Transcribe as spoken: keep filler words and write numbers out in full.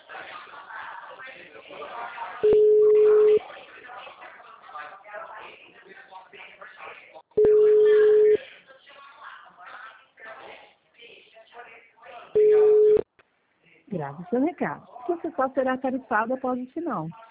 Grave seu recado. Você só será tarifado após o sinal.